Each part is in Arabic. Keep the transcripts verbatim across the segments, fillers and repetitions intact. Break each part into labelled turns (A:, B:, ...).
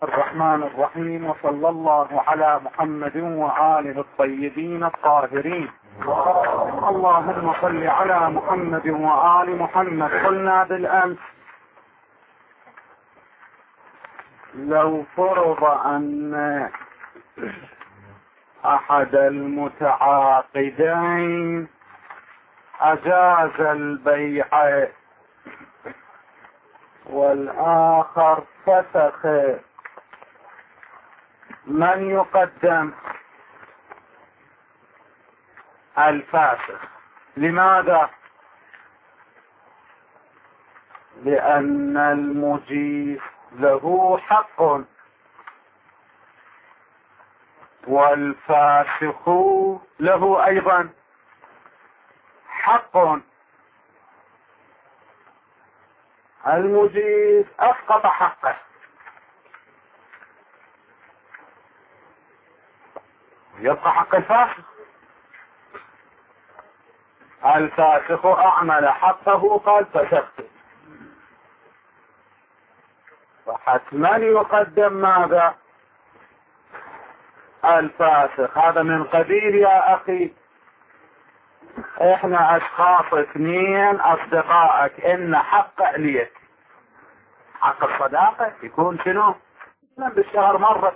A: الرحمن الرحيم، وصلى الله على محمد وآله الطيبين الطاهرين. اللهم صل على محمد وآل محمد. قلنا بالأمس لو فرض أن أحد المتعاقدين أجاز البيع والآخر فسخ، من يقدم؟ الفاسخ. لماذا؟ لأن المجيز له حق والفاسخ له أيضا حق. المجيز أسقط حقه، يبقى حق الفاسخ. الفاسخ أعمل حقه قال فسخت، فحتما يقدم ماذا؟ الفاسخ. هذا من قبيل يا أخي احنا اشخاص اثنين اصدقائك، ان حق عليك حق الصداقة يكون شنو؟ بالشهر مرة.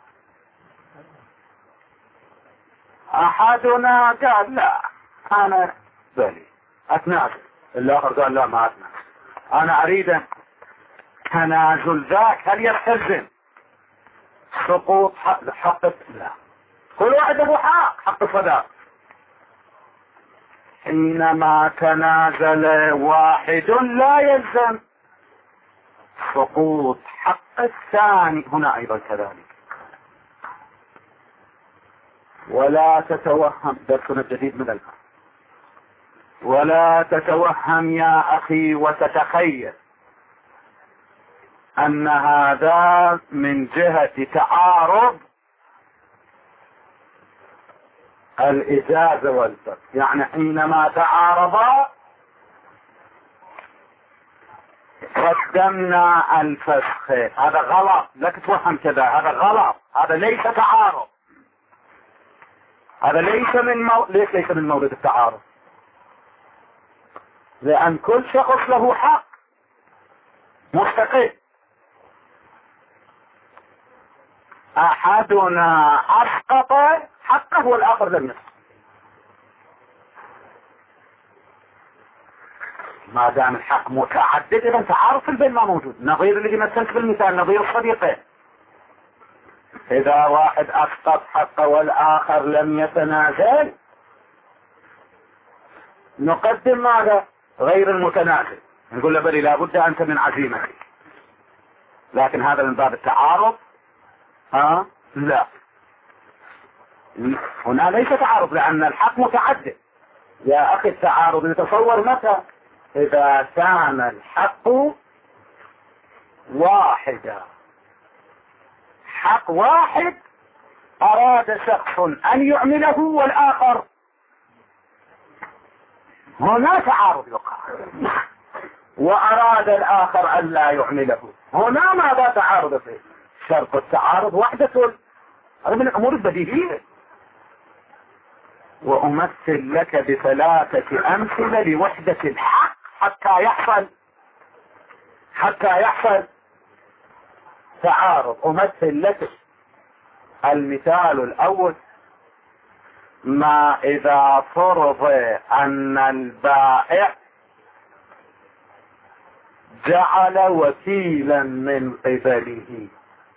A: احدنا قال لا انا بلي اتنازل، الاخر قال لا ما اتنازل، انا اريد تنازل ذاك. هل يستلزم سقوط حق, حق لا، كل واحد له حق حق الصداقة. حينما تنازل واحد لا يلزم سقوط حق الثاني، هنا ايضا كذلك. ولا تتوهم، درسنا الجديد من الآن، ولا تتوهم يا اخي وتتخيل ان هذا من جهة تعارض الإجازة والفسخ. يعني حينما تعارضا قدمنا الفسخ، هذا غلط، لا تتوهم كذا، هذا غلط، هذا ليس تعارض، هذا ليس من مو... ليش ليس من مورد التعارض؟ لأن كل شخص له حق مستقل. أحدنا أسقط حقه والآخر لم يسقط. ما دام الحق متعدد إذا تعارض في البين ما موجود. نظير اللي مثلت بالمثال، نظير الصديقين، إذا واحد أسقط حقه والآخر لم يتنازل نقدم ماذا؟ غير المتنازل، نقول له بلي لابد أنت من عزيمتي. لكن هذا من باب التعارض؟ ها؟ لا، هنا ليس تعارض لأن الحق متعدد. يا أخي التعارض يتصور متى؟ إذا كان الحق واحدا، حق واحد أراد شخص أن يعمله والآخر، هنا تعارض يقع. وأراد الآخر أن لا يعمله، هنا ماذا تعارض فيه؟ شرط التعارض وحدة، هذا من الأمور البديهية. وأمثل لك بثلاثة أمثلة لوحدة الحق حتى يحصل حتى يحصل تعارض. أمثل لك المثال الأول: ما إذا فرض أن البائع جعل وكيلا من قبله.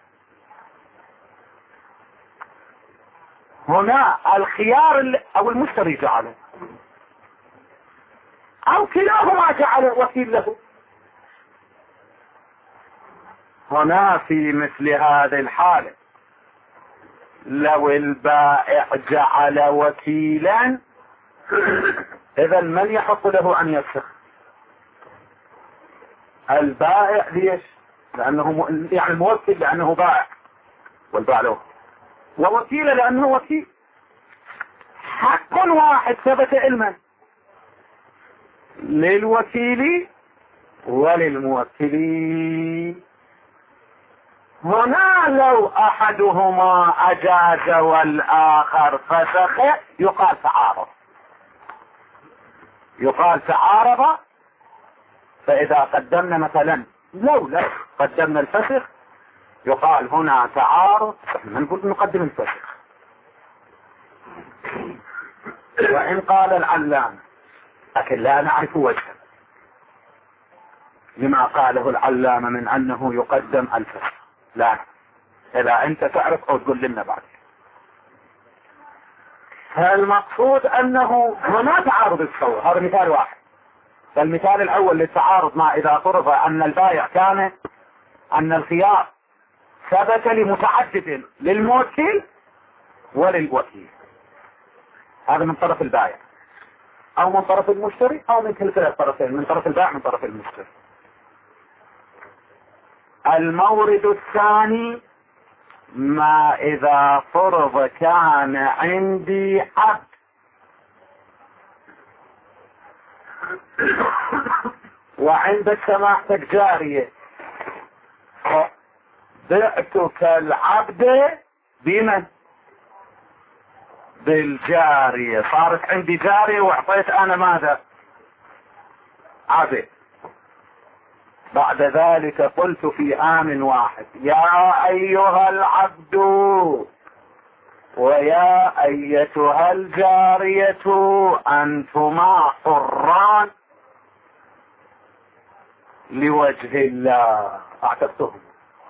A: هنا الخيار او المشتري جعله او كلاهما جعل وكيل له. هنا في مثل هذه الحالة لو البائع جعل وكيلا اذا من يحق له ان يفسخ؟ البائع. ليش؟ لانه يعني الموكل لانه بائع والبائع له، ووكيل لأنه وكيل. حق واحد ثبت علما للوكيل وللموكلين. هنا لو احدهما اجاز والاخر فسخ يقال تعارض، يقال تعارض. فاذا قدمنا مثلا لو لا قدمنا الفسخ يقال هنا تعارض، ما نقول نقدم الفسخ. وان قال العلامة لكن لا نعرف وجها لما قاله العلامة من انه يقدم الفسخ، لا، اذا انت تعرف او تقول لنا بعد. فالمقصود انه هنا تعارض الصور، هذا مثال واحد. فالمثال الاول للتعارض ما اذا فرض ان البائع كان ان الخيار ثبت لمتعدد للموكل وللوكيل، هذا من طرف البائع او من طرف المشتري او من كلتا الطرفين، من طرف البائع من طرف المشتري. المورد الثاني ما اذا فرض كان عندي عبد وعندك سماحتك جارية، بعتك العبد بمن؟ بالجارية. صارت عندي جارية واعطيت انا ماذا؟ عبد. بعد ذلك قلت في آن واحد يا ايها العبد ويا ايتها الجارية انتما حران لوجه الله، اعتقتهم.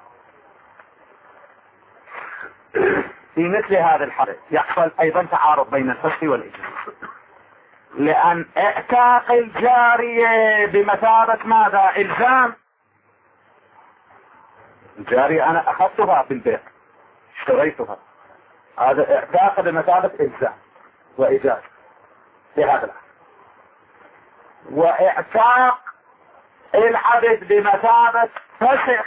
A: في مثل هذا الحالة يحصل ايضا تعارض بين الفسخ والاجازة، لان اعتاق الجارية بمثابة ماذا؟ الزام. الجارية انا اخذتها في البيع اشتريتها، هذا اعتاق بمثابة الزام واجازة في هذا الحال. واعتاق العبد بمثابة فسخ،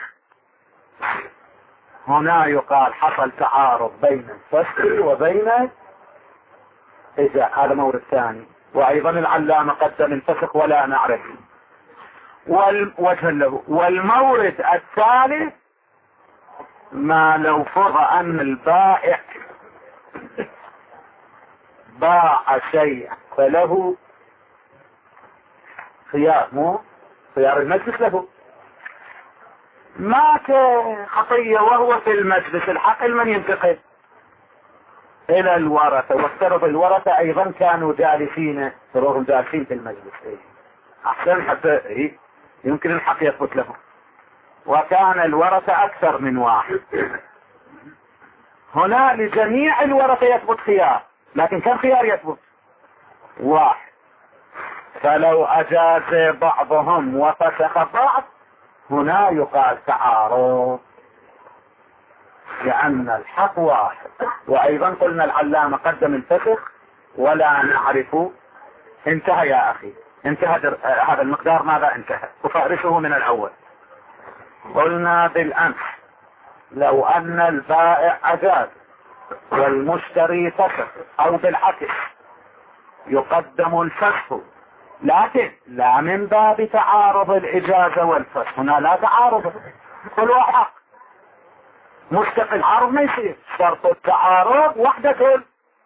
A: هنا يقال حصل تعارض بين الفسخ وبين إجازة. هذا مورد ثاني. وايضا العلامة قدم الفسخ ولا نعرف وجها له. والمورد الثالث ما لو فرض ان البائع باع شيئا فله خيار، مو خيار المجلس له، مات خطية وهو في المجلس، الحق من ينتقل الى الورثة، وافترض الورثة ايضا كانوا جالسين، تروهم جالسين في المجلس، إيه؟ احسن حتى إيه؟ يمكن الحق يثبت لهم. وكان الورثة اكثر من واحد، هنا لجميع الورثة يثبت خيار، لكن كم خيار يثبت؟ واحد. فلو اجاز بعضهم وفسخ بعض هنا يقال تعارض، لأن الحق واحد. وأيضا قلنا العلامة قدم الفسخ ولا نعرف. انتهى يا أخي، انتهى هذا المقدار. ماذا انتهى؟ أفارسه من الأول. قلنا بالأمس لو أن البائع أجاز والمشتري فسخ، أو بالعكس يقدم الفسخ، لكن لا من باب تعارض الإجازة والفسخ، هنا لا تعارض، كل واحد مستقل. عرض ما يصير، شرط التعارض وحدة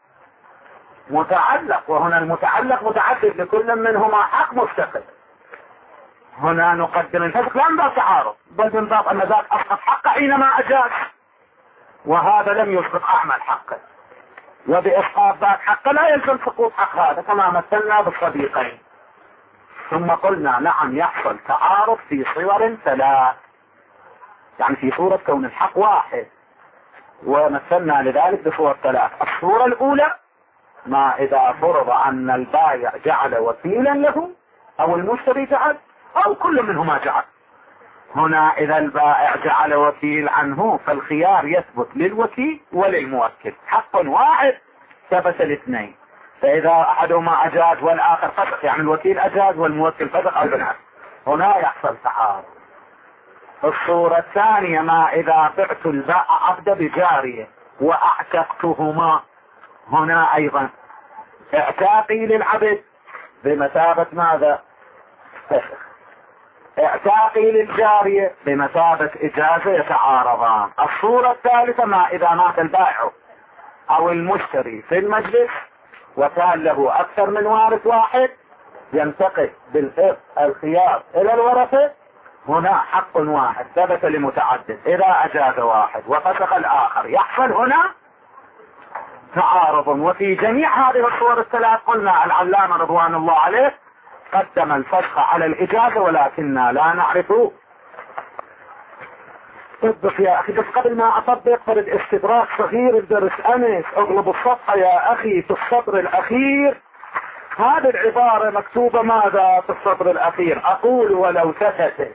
A: متعلق، وهنا المتعلق متعدد لكل منهما حق مستقل. هنا نقدم الفسخ لا من باب تعارض، بل من باب ان ذاك اسقط حقه حينما اجاز، وهذا لم يسقط اعمل حقه، وباسقاط ذاك حقه لا يلزم سقوط حق هذا، كما مثلنا بالصديقين. ثم قلنا نعم يحصل تعارض في صور ثلاث، يعني في صورة كون الحق واحد، ومثلنا لذلك بصور ثلاث. الصورة الأولى ما إذا فرض أن البائع جعل وكيلا له، أو المشتري جعل، أو كل منهما جعل. هنا إذا البائع جعل وكيل عنه فالخيار يثبت للوكيل وللموكل، حق واحد ثبت الاثنين. فإذا أحدهما أجاز والآخر فسخ، يعني الوكيل أجاز والموكل فسخ أو بالعكس، هنا يحصل تعارض. الصورة الثانية ما إذا بعت البائع عبد بجارية وأعتقتهما، هنا أيضا اعتاقي للعبد بمثابة ماذا؟ فسخ. اعتاقي للجارية بمثابة اجازة يتعارضان. الصورة الثالثة ما اذا مات البائع او المشتري في المجلس وكان له اكثر من وارث واحد ينتقل بالإرث الخيار الى الورثة. هنا حق واحد ثبت لمتعدد، اذا اجاز واحد وفسخ الاخر يحصل هنا تعارض. وفي جميع هذه الصور الثلاث قلنا العلامة رضوان الله عليه قدم الفسخ على الاجازة، ولكننا لا نعرف. طبق يا اخي، بس قبل ما اطبق فرد استدراك صغير بدرس امس. اغلب الصفحة يا اخي في السطر الاخير. هذه العبارة مكتوبة ماذا في السطر الاخير؟ اقول ولو سكت.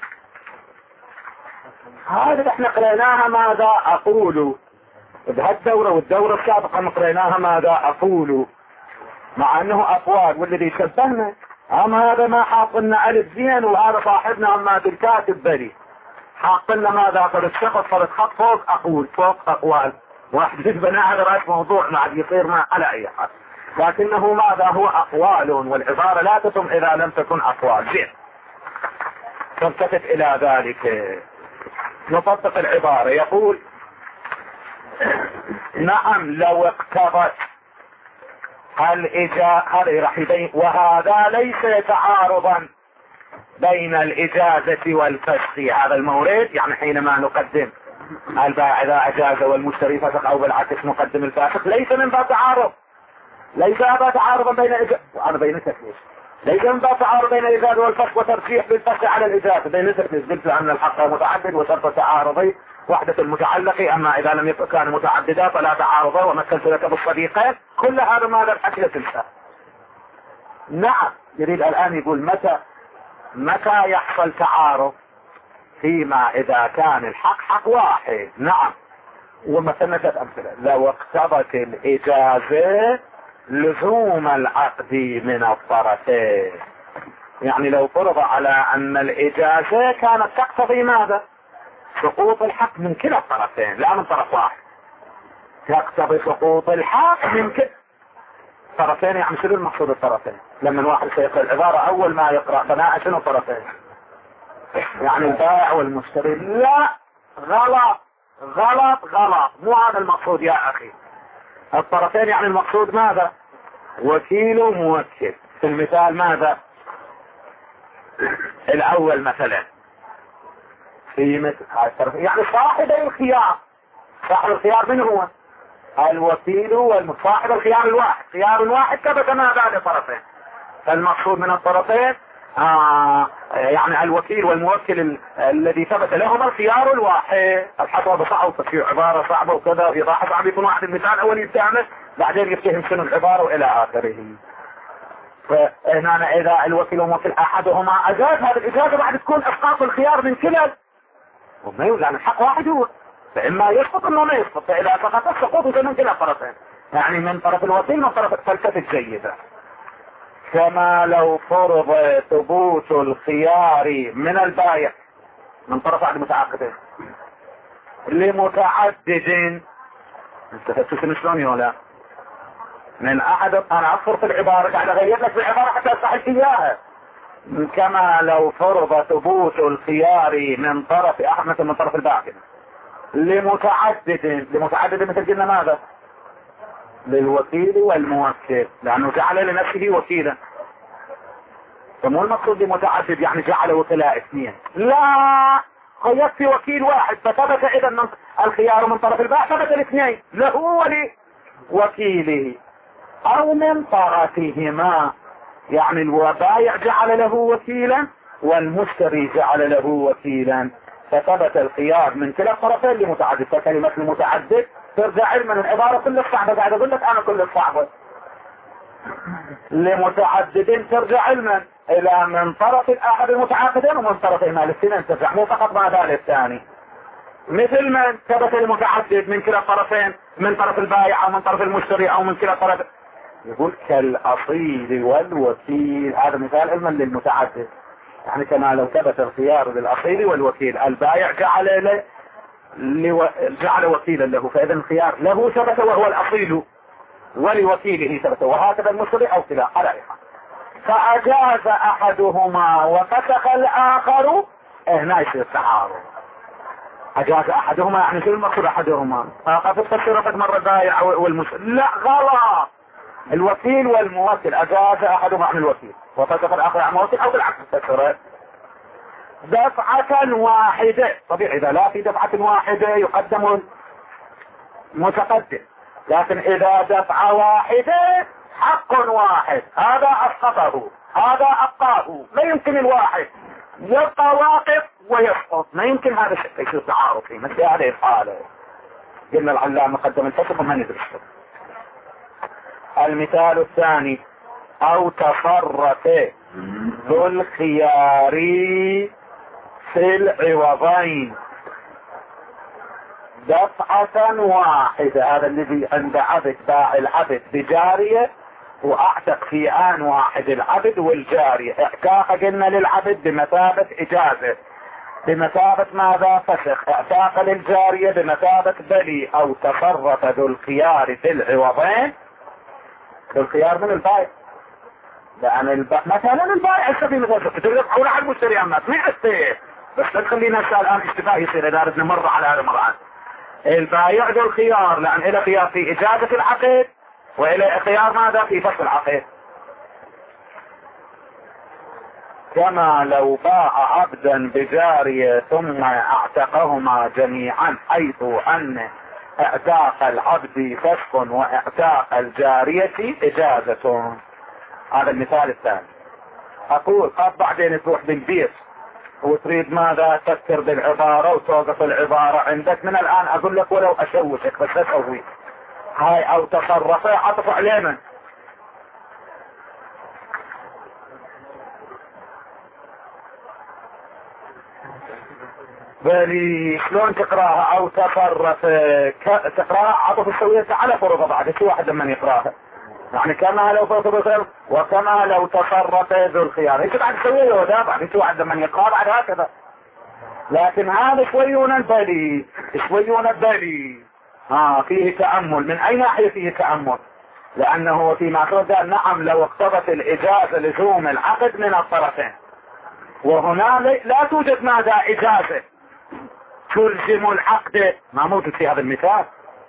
A: هذه احنا قريناها ماذا؟ اقول بهالدورة والدورة السابقة قريناها ماذا؟ اقول، مع انه اقوال والذي شبهنا. اما هذا ما حاطلنا الف زين، وهذا صاحبنا اما بالكاتب بلي حاطلنا ماذا؟ فرد شخص فرد خط فوق اقول فوق اقوال. واحد يبنى على رأس موضوع ما عاد يصير ما على اي حال، لكنه ماذا؟ هو اقوال، والعبارة لا تتم اذا لم تكن اقوال. زين، تلتفت الى ذلك. نطبق العبارة. يقول نعم لو اقتضت الإجازة، هذا راح يبين، وهذا ليس يتعارضا بين الإجازة والفسخ. هذا المورد يعني حينما نقدم البائع إذا أجاز والمشتري فسخ، أو بالعكس نقدم الفاسخ، ليس من باب تعارض. ليس هذا تعارضا بين الإجازة، وأنا بين التكليف، ليس من باب تعارض بين الإجازة والفسخ وترجيح بالفسخ على الإجازة. بين التكليف قلت أن الحق متعدد وشرط تعارضي وحدة المتعلق، اما اذا لم يكن كان متعددا فلا تعارض. ومثلت لك بالصديقين. كل هذا ماذا الحكي تنسى. نعم، يريد الان يقول متى متى يحصل تعارض؟ فيما اذا كان الحق حق واحد. نعم، ومثلنا ثلاث امثله. لو اقتضت الاجازه لزوم العقد من الطرفين، يعني لو فرض على ان الاجازه كانت تقتضي ماذا؟ سقوط الحق من كلا الطرفين، لا من طرف واحد. تقتضي سقوط الحق من كلا طرفين. يعني شنو المقصود الطرفين؟ لما الواحد سيقرأ العبارة اول ما يقرأ بناء شنو الطرفين؟ يعني البائع والمشتري. لا، غلط غلط غلط، مو هذا المقصود يا اخي. الطرفين يعني المقصود ماذا؟ وكيل وموكل. في المثال ماذا؟ الاول مثلا في مثل هاي الطرف، يعني صاحب الخيار. صاحب الخيار من هو؟ الوكيل والصاحب الخيار الواحد. خيار واحد ثبت ماذا لطرفين. فالمقصود من الطرفين آه يعني الوكيل والموكل ال... الذي ثبت لهما الخيار الواحد. الحطوة صعب، في عبارة صعبة وكذا، إيضاح صعب، يكون واحد المثال أول يستعمل بعدين يفتهم شنو العبارة وإلى آخره. فهنا إذا الوكيل والموكل أحدهما أجاز، هذه الإجازة بعد تكون إسقاط الخيار من كلا. وما يقول يعني الحق واحد هو، فإما يسقط إنه ما يسقط. فإذا سقط السقوط من كلا الطرفين، يعني من طرف الوكيل من طرف فلسفة جيدة. كما لو فرض ثبوت الخيار من البائع من طرف احد المتعاقدين لمتعدد. استفدتوا شنو شلون ولا من احد؟ انا اذكر في العباره قاعد اغير لك في العباره حتى اصحح اياها. كما لو فرض ثبوت الخيار من طرف احد، مثل من طرف البائع لمتعدد. لمتعدد مثل قلنا ماذا؟ للوكيل والموكل، لانه جعل لنفسه وكيلا. فمو المقصود بمتعدد يعني جعل وكلاء اثنين، لا، يكفي وكيل واحد. فثبت اذا من الخيار من طرف البائع ثبت الاثنين له ولوكيله، او من طرفهما، يعني البائع جعل له وكيلا والمشتري جعل له وكيلا، فثبت الخيار من كلا الطرفين لمتعدد. فكلمة المتعدد ترجع علما العبارة كل الصعبة، قاعد اقول لك انا كل الصعبة. لمتعدد ترجع علما الى من طرف احد المتعاقدين ومن طرفهما الاثنين ترجع، مو فقط ما ذلك الثاني. مثل من ثبت المتعدد من كلا الطرفين، من طرف البائع او من طرف المشتري او من كلا الطرفين. يقول كالاصيل والوكيل. هذا مثال علما للمتعدد، يعني كما لو ثبت الخيار للاصيل والوكيل، البائع جعل له لو... جعل وكيلا له، فاذا الخيار له ثبت وهو الاصيل ولوكيله ثبت، وهكذا المشتري او كلا على اي حال. فاجاز احدهما وفسخ الاخر هنا يصير تعارض. اجاز احدهما يعني شو المقصود احدهما؟ قد تفسر مرة البائع والمشتري. لا غلط. الوكيل والموكل اجاز احدهما عن الوكيل وفتح الاخر عن الموكل او بالعكس تفسره دفعة واحدة. طبيعي اذا لا في دفعة واحدة يقدم متقدم، لكن اذا دفعة واحدة حق واحد هذا اسقطه هذا ابقاه، ما يمكن الواحد يبقى واقف ويسقط، ما يمكن هذا الشيء يصير تعارض فيه مثل هذه الحالة. قلنا العلامة قدم الفسق وما ندرسه. المثال الثاني او تصرف ذو الخيار في العوضين دفعة واحدة. هذا الذي عند عبد باع العبد بجارية واعتق في آن واحد العبد والجارية. اعتاق قلنا للعبد بمثابة اجازة، بمثابة ماذا؟ فسخ. اعتاق للجارية بمثابة بلي. او تصرف ذو الخيار في العوضين. ذو الخيار من البائع، لان الب... مثلا البائع السبي مثلا تقدر تحول على المشتري اما ما يستيه، بس لا تخلينا الان اشتباه يصير اذا اردنا مرة على هذا مرة. البائع ذو الخيار لان الى خيار في اجازة العقد والى خيار ماذا؟ في فسخ العقد. كما لو باع عبدا بجارية ثم اعتقهما جميعا، حيث ان اعتاق العبد فسخ واعتاق الجارية اجازة. هذا المثال الثاني. اقول قد بعدين تروح بالبيت وتريد ماذا؟ تفكر بالعبارة وتوقف العبارة عندك من الان اقول لك ولو اشوشك بس اسوي هاي او تصرفه عطف علينا. بالي شلون تقراها؟ او تصرف تقراها عطف السوية على فرض بعد في واحد لمن يقراها يعني كما لو فرض وكما لو تصرف ذو الخيار. ايش بعد السوية وذا بعد في واحد لمن يقرا بعد هكذا. لكن هذا شويون البالي شويون البالي اه فيه تأمل. من اي ناحية فيه تأمل؟ لانه فيما قال نعم لو اقتضت الاجازة لزوم العقد من الطرفين، وهنا لا توجد ماذا؟ اجازة تلزم العقد، ما موجود في هذا المثال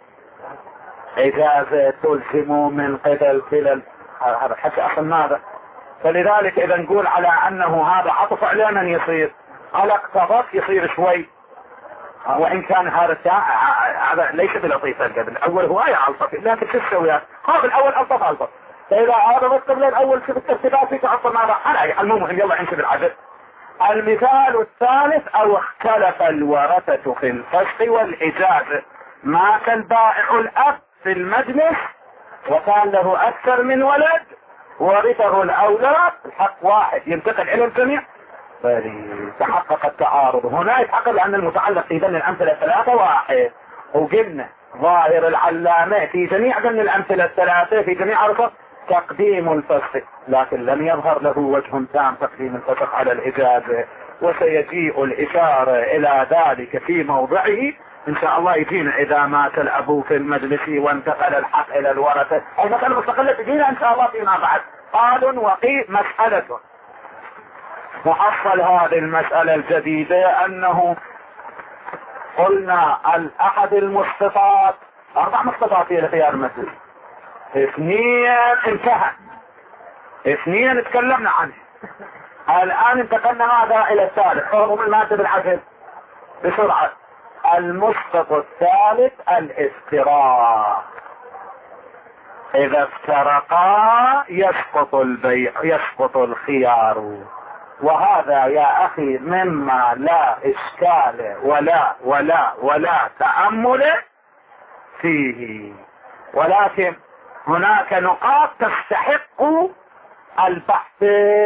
A: اجازة تلزم من قبل كلا. هذا حكي اصلا ماذا؟ فلذلك اذا نقول على انه هذا عطف على من يصير على اقتضت يصير شوي، وان كان هذا هذا ليس بلطيف. قبل الاول هو اي الطف، لكن شو تسوي؟ هذا الاول الطف الطف، فاذا هذا بس قبل الاول شوف الترتيبات في تعطل ماذا؟ على المهم يلا انسب العدد. المثال الثالث او اختلف الورثة في الفسخ والاجازة. مات البائع الاب في المجلس وكان له اكثر من ولد ورثه الاولاد، الحق واحد ينتقل الى الجميع. تحقق التعارض هنا، يتحقق لان المتعلق في ذن الامثلة الثلاثة واحد. وقلنا ظاهر العلامة في جميع ذن الامثلة الثلاثة في جميع عرفة تقديم الفسخ، لكن لم يظهر له وجه تام تقديم الفسخ على الاجازة، وسيجيء الاشارة الى ذلك في موضعه ان شاء الله. يجينا اذا مات الابو في المجلس وانتقل الحق الى الورثة، المسألة مستقلة تجينا ان شاء الله فيما بعد. قال وقيل مسألة. محصل هذه المسألة الجديدة انه قلنا الاحد المسقطات اربع مسقطات هي لخيار المسجد. اثنين انتهى، اثنين تكلمنا عنه، الان انتقلنا هذا الى الثالث وهو من المادة بالعدل بسرعة. المسقط الثالث الافتراق. اذا افترقا يسقط البيع يسقط الخيار، وهذا يا اخي مما لا اشكال ولا ولا ولا تأمل فيه، ولكن هناك نقاط تستحق البحث.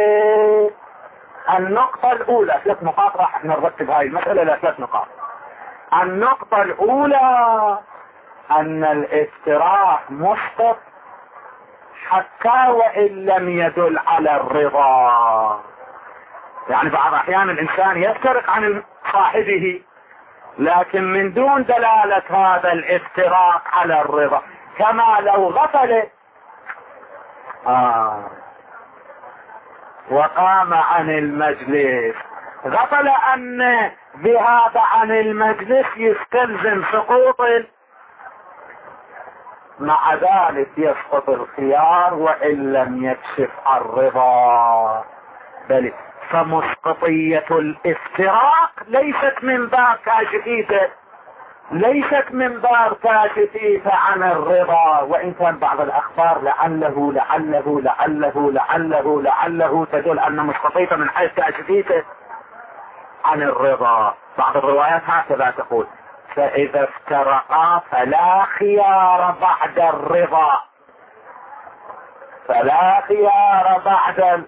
A: النقطة الاولى، ثلاث نقاط راح نرتب هاي المسألة الى ثلاث نقاط. النقطة الاولى ان الافتراق مسقط حتى وان لم يدل على الرضا. يعني بعض احيان الانسان يفترق عن صاحبه لكن من دون دلالة هذا الافتراق على الرضا، كما لو غفل آه وقام عن المجلس غفل ان ذهاب عن المجلس يستلزم سقوط، مع ذلك يسقط الخيار وان لم يكشف الرضا. بل فمسقطية الافتراق ليست من باب كاشفيته، ليست من باب كاشفيته عن الرضا، وان كان بعض الاخبار لعله لعله لعله لعله لعله تدل ان مسقطيته من حيث كاشفيته عن الرضا. بعض الروايات هكذا تقول: فاذا افترقا فلا خيار بعد الرضا، فلا خيار بعد ال...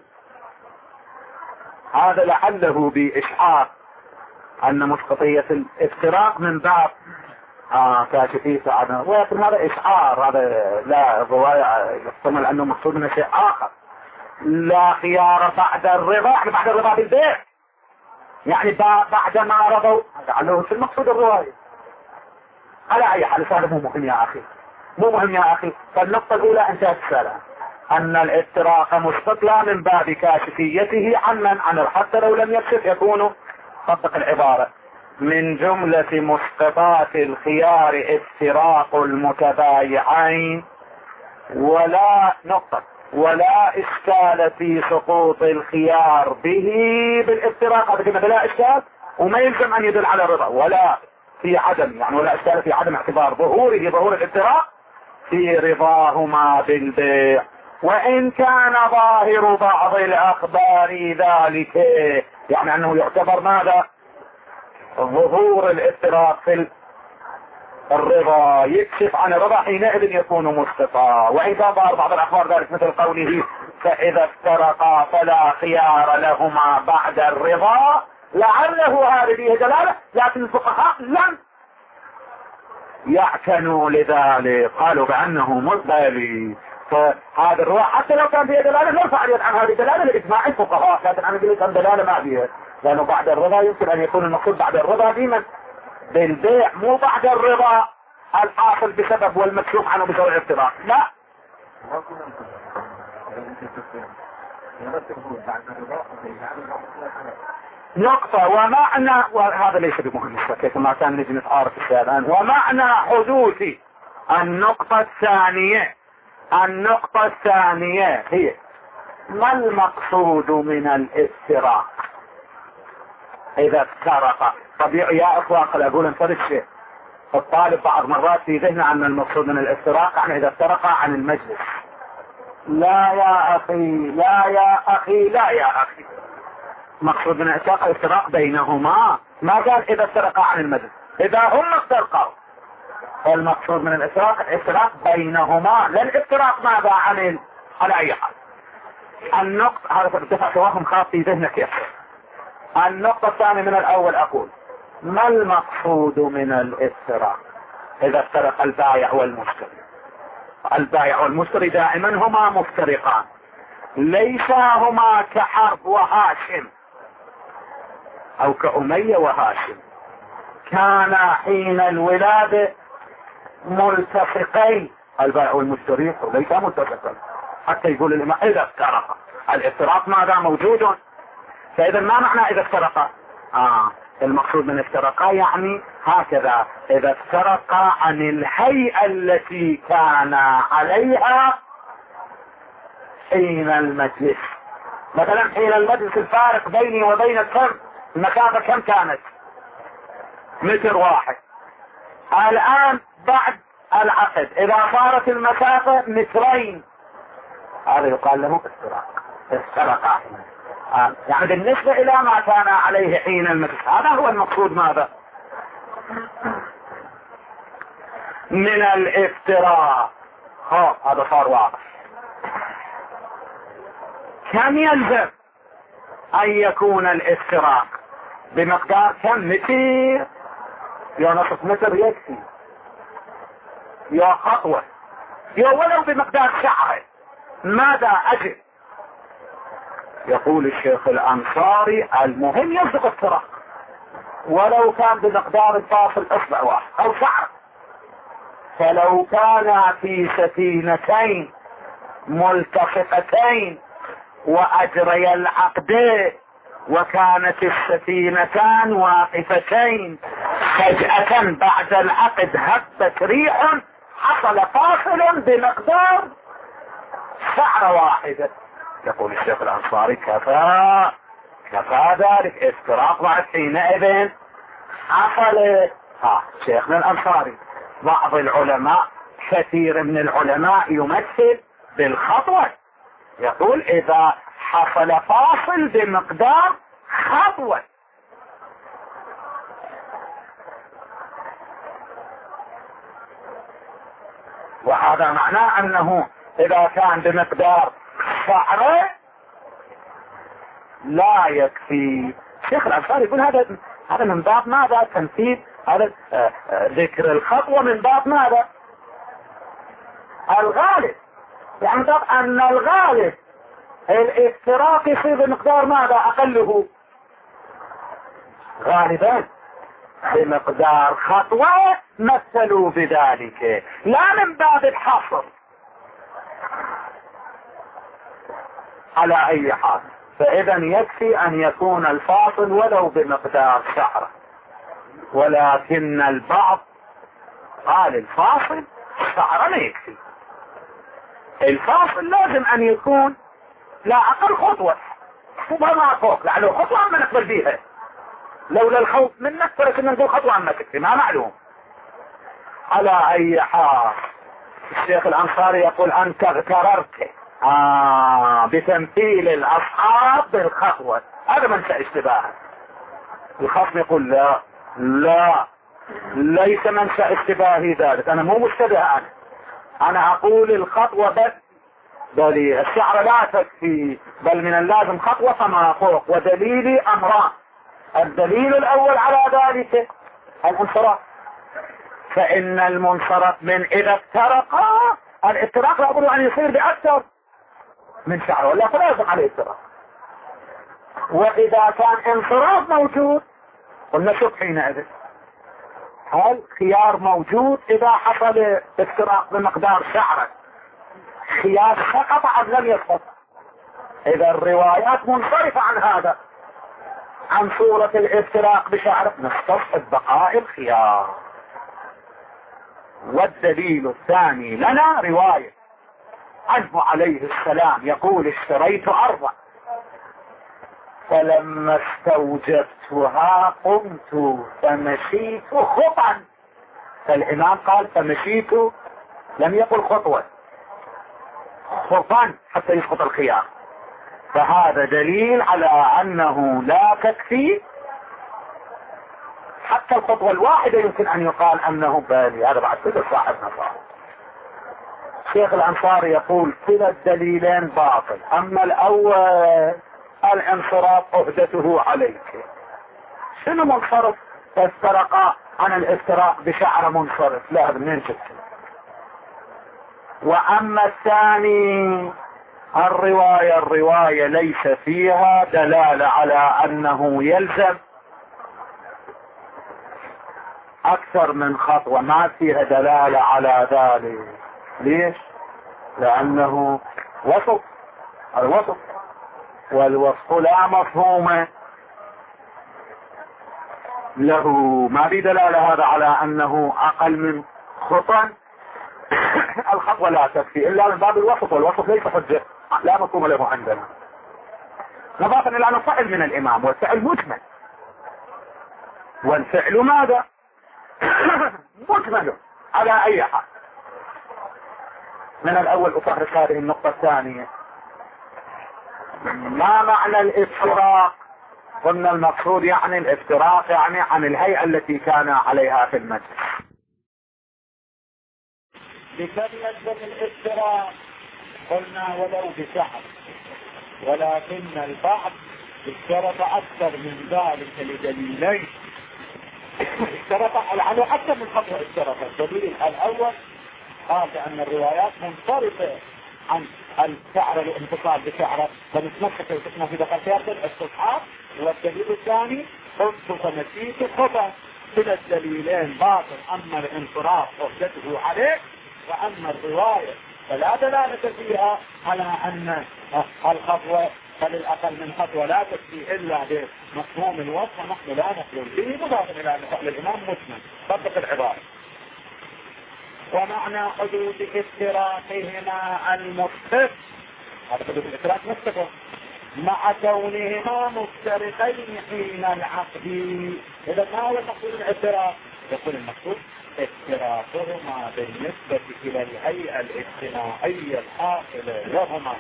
A: هذا لعله بإشعار أن مسقطية الافتراق من باب آه كاشفية عنه، ولكن هذا إشعار، هذا لا رواية يحتمل أنه مقصود من شيء آخر. لا خيار بعد الرضا، يعني بعد الرضا بالبيع، يعني بعد ما رضوا، لعله في المقصود الرواية. على أي حال هذا مو مهم يا أخي، مو مهم يا أخي. فالنقطة الأولى أنت تسألها ان الافتراق مسقط لا من باب كاشفيته عن من عن حتى لو لم يكشف يكون طبق العبارة: من جملة مسقطات الخيار افتراق المتبايعين، ولا نقطة ولا اشكال في سقوط الخيار به بالافتراق. هذا كلمة بلا اشكال، وما يلزم ان يدل على رضا، ولا في عدم، يعني ولا اشكال في عدم اعتبار ظهوره ظهور الافتراق في رضاهما بالبيع، وان كان ظاهر بعض الاخبار ذلك، يعني انه يعتبر ماذا؟ ظهور الافتراق في الرضا يكشف عن الرضا، حينئذ يكون مسقطا. وان كان ظاهر بعض الاخبار ذلك مثل قوله: فاذا افترقا فلا خيار لهما بعد الرضا، لعله هذه فيه دلاله، لكن الفقهاء لم يعتنوا لذلك، قالوا بانه مقبل. فهذا الرواية حتى لو كان فيها دلاله نرفع اليد عن هذه الدلاله لاجماع الفقهاء، لكن انا قلت ان دلاله ما فيها، لانه بعد الرضا يمكن ان يكون المقصود بعد الرضا بمن؟ بالبيع، مو بعد الرضا الحاصل بسبب والمكشوف عنه بسبب الافتراق، لا. نقطة ومعنى، وهذا ليس بمهم كيف ما كان نجي نتعارف الآن. ومعنى حدوث النقطة الثانية، النقطة الثانية هي: ما المقصود من الافتراق إذا افترق؟ طب يا إخوان خل أقول انفرد شيء، الطالب بعض مرات في ذهنه أن المقصود من الافتراق يعني إذا افترق عن المجلس. لا يا أخي، لا يا أخي، لا يا أخي، مقصود من الافتراق الافتراق بينهما، ما قال إذا افترقا عن المجلس، إذا هم افترقوا. المقصود من الافتراق الافتراق بينهما، لا الافتراق ماذا عن ال... على أي حال. النقطة هذا ارتفع سواهم خاص في ذهنك يا أخي. النقطة الثانية من الأول أقول: ما المقصود من الافتراق إذا افترق البائع والمشتري؟ البائع والمشتري دائما هما مفترقان، ليس هما كحرب وهاشم أو كأمية وهاشم، كان حين الولادة ملتصقين، البائع والمشتري ليس ملتصقين، حتى يقول الإمام إذا افترق. الافتراق ماذا موجود؟ فإذا ما معنى إذا افترقا؟ آه المقصود من افترقا يعني هكذا: إذا افترقا عن الهيئة التي كان عليها حين المجلس. مثلا حين المجلس الفارق بيني وبينك كم؟ المسافة كم كانت؟ متر واحد. الآن بعد العقد إذا صارت المسافة مترين، هذا يقال له افتراق، افترقا. آه. يعني بالنسبة إلى ما كان عليه حين المجلس، هذا هو المقصود ماذا؟ من الافتراق. ها هذا صار واضح. كم يلزم أن يكون الافتراق؟ بمقدار كم؟ متر يا نصف متر يكفي، يا خطوة، يا ولو بمقدار شعرة. ماذا أجل؟ يقول الشيخ الأنصاري: المهم يصدق افتراق ولو كان بمقدار الفاصل اصبع واحد او شعر. فلو كان في سفينتين ملتصقتين واجري العقد وكانت السفينتان واقفتين، فجأة بعد العقد هبت ريح، حصل فاصل بمقدار سعرة واحدة. يقول الشيخ الأنصاري كفى كفى ذلك افتراق. بعد حينئذ حصل ها شيخنا الأنصاري. بعض العلماء، كثير من العلماء يمثل بالخطوة، يقول إذا حصل فاصل بمقدار خطوة. وهذا معناه أنه إذا كان بمقدار شعرة لا يكفي. شيخ الأنصاري يقول هذا هذا من باب ماذا؟ تنفيذ هذا آه آه ذكر الخطوة من باب ماذا؟ الغالب، يعني باب أن الغالب الافتراق يصير بمقدار ماذا؟ أقله غالبا بمقدار خطوة، مثلوا بذلك لا من باب الحصر. على أي حال، فإذا يكفي أن يكون الفاصل ولو بمقدار شعرة، ولكن البعض قال الفاصل شعرة ما يكفي، الفاصل لازم أن يكون لا أقل خطوة وما فوق، لعله خطوة ما نقبل بيها، لولا الخوف منك فلكن نقول خطوة ما تكفي، ما معلوم. على أي حال الشيخ الأنصاري يقول أنت اغتررت آه بتمثيل الأصحاب بالخطوة، هذا منشأ اشتباه. الخصم يقول لا لا ليس منشأ اشتباهي ذلك، أنا مو مشتبه، أنا أنا أقول الخطوة بس، بل الشعر لا تكفي، بل من اللازم خطوة فما فوق. ودليلي أمران، الدليل الأول على ذلك الانصراف، فإن المنصرف من إذا افترق، الافتراق لابد أن يصير بأكثر من شعر ولا فلا يصح عليه افتراق. وإذا كان انصراف موجود قلنا شوف حينئذ هل خيار موجود إذا حصل افتراق بمقدار شعرة، خيار سقط أم لم يسقط؟ إذا الروايات منصرفة عن هذا، عن صورة الافتراق بشعرة، نستصحب بقاء الخيار. والدليل الثاني لنا رواية عنه عليه السلام يقول اشتريت أرضا فلما استوجبتها قمت فمشيت خطا، فالإمام قال فمشيت، لم يقل خطوة، خطا حتى يسقط الخيار. فهذا دليل على أنه لا تكفي حتى الخطوة الواحدة، يمكن أن يقال أنه بالي، هذا بعد كده صاحب نصارى. شيخ الأنصاري يقول كلا الدليلين باطل، أما الأول الانصراف عهدته عليك، شنو منصرف افترقا عن الافتراق بشعر منصرف، لا منين شفت. وأما الثاني الرواية الرواية ليس فيها دلالة على أنه يلزم أكثر من خطوة، ما فيها دلالة على ذلك. ليش؟ لأنه وصف، الوصف والوصف لا مفهوم له، ما في دلالة هذا على أنه أقل من خطأ. الخطوة لا تكفي إلا من باب الوصف، والوصف ليس حجة، لا مفهوم له عندنا، نظافا إلى أنه فعل من الإمام، والفعل مجمل، والفعل ماذا؟ مجمل. على أي حال، من الأول أفرق هذه النقطة الثانية. ما معنى الافتراق؟ قلنا المقصود يعني الافتراق يعني عن الهيئة التي كان عليها في المجلس. بكم يلزم الافتراق؟ قلنا ولو بشعر، ولكن البعض اشترط أكثر من ذلك لدليلين. اشترط على أكثر من خطوة، اشترط الدليل الأول قال بأن الروايات منصرفة عن الشعر الانتصاب بشعره فنتمسك وتسمى في دقة ياخذ الصحاب. والدليل الثاني قلت فنسيت خطأ، كلا الدليلين باطل، أما الانصراف عهدته عليه، وأما الرواية فلا دلالة فيها على أن الخطوة فللأقل من خطوة لا تكفي إلا بمفهوم الوصف نحن لا نقول به مضاف إلى الإمام مسلم طبق العبارة. ومعنى حدود اشتراكهما المتفق، هذا حدود الاشتراك متفق مع كونهما مفترقين حين العقد. إذا ما هو المقصود الاشتراك؟ يقول المقصود اشتراكهما بالنسبة إلى الهيئة الاجتماعية الحاصلة لهما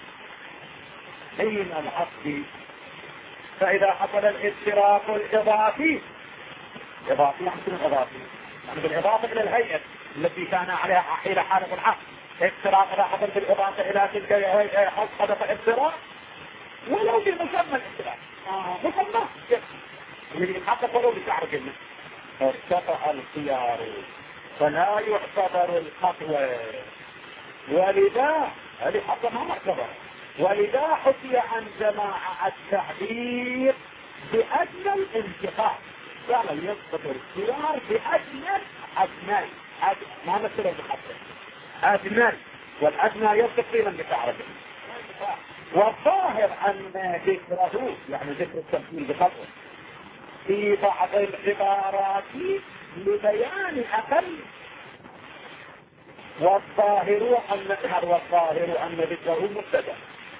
A: حين العقد. فإذا حصل الاشتراك الإضافي، إضافي يعني شنو إضافي؟ يعني بالإضافة إلى الهيئة التي كان عليها حين حالة العقد. اشتراك إذا حصل بالإضافة إلى تلك الهيئة حدث اشتراك ولو بمسمى الاشتراك. آه مسمى اللي يتحقق ولو بشعر كلمة. ارتفع الخيار فلا يعتبر الخطوة، ولذا هذه حتى ما معتبر، ولذا حكي عن جماعة التعبير بأدنى الانتقاء. قال يسقط الخيار بأدنى أدنى ما مثله بحثه أدنى، والأدنى يسقط في من بتعرفه. والظاهر أن ذكره يعني ذكر التمثيل بخطوة في بعض العبارات لبيان أقل. والظاهر أن والظاهر أن ذكره مبتدأ،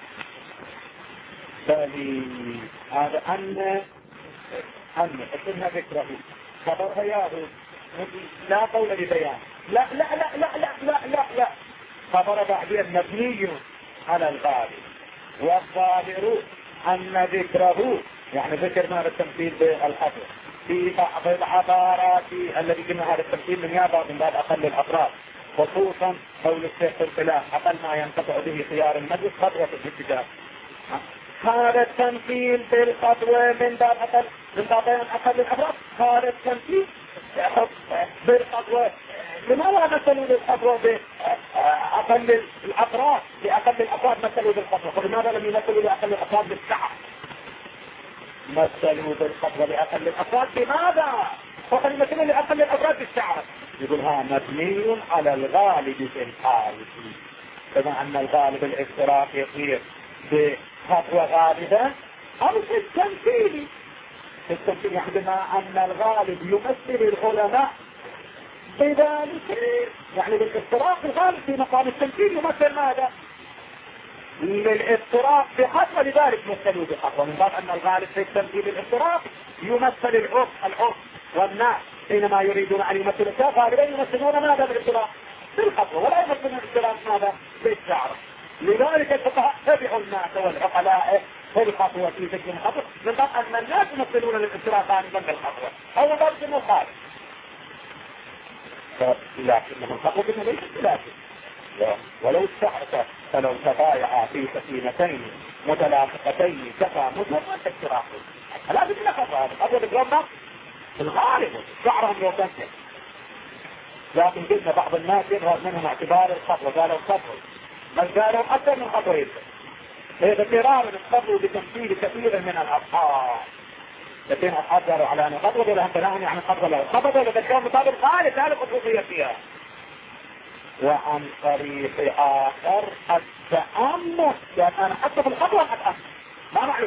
A: بل هذا أن أن اسمها ذكره خبرها يا لا قول لبيان. لا لا لا لا لا لا لا لا خبر بعدين مبني على الغالب. والظاهر أن ذكره يعني ذكر هذا التمثيل بالحفظ في بعض العبارات الذي قلنا هذا التمثيل من يابا من باب أقل الأطراف، خصوصا قول الشيخ الخلاف أقل ما ينقطع به خيار المجلس خطوة الاتجاه. هذا التمثيل بالخطوة من باب أقل من بابين أقل الأطراف. هذا التمثيل بالخطوة لماذا مثلوا بالخطوة بأقل الأطراف بأقل الأطراف مثلوا بالخطوة؟ لماذا لم يمثلوا بأقل الأطراف بالسعة؟ مثلوا بالخطوة بأقل الأطراف بماذا؟ فقد يمثلوا بأقل الأطراف بالسعة. يقول ها مبني على الغالب في الحال، كما أن الغالب الافتراق يصير بخطوة غالبة أو في التمثيل. في التمثيل يعني بما أن الغالب يمثل العلماء بذلك، يعني بالافتراق الغالب في مقام التمثيل يمثل ماذا؟ للافتراق بخطوة، لذلك مثلوا بخطوة من باب أن الغالب في التمثيل الافتراق يمثل العرف العرف والناس حينما يريدون أن يمثلوا الشيء غالبا يمثلون ماذا بالافتراق بالخطوة ولا يمثلون الافتراق ماذا بالشعر. لذلك الفقهاء تبعوا الناس والعقلاء في الخطوة في ذكر الخطوة من باب أن الناس يمثلون الافتراق غالبا بالخطوة أو من باب المخالف. لكنهم الخطوة ليست بلازم ولو استعرت فلو تبايع في سفينتين متلاصقتين كفى مجرد افتراق. لا بد لك هذا الخطوة بالجرم في الغالب شعرهم لو تنسل. لكن قلنا بعض الناس يظهر منهم اعتبار الخطوة قالوا الخطوة بل قالوا أكثر من خطوة يبقى هذا قرار الخطوة بتمثيل كثير من الأصحاب. لكن أصحاب قالوا على أن الخطوة لهم بناهم يعني الخطوة لهم خطوة لهم مطابق غالب لا الخطوة فيها. وعن طريق آخر التأمل، يعني أنا حتى في الخطوة أتأمل ما معلوم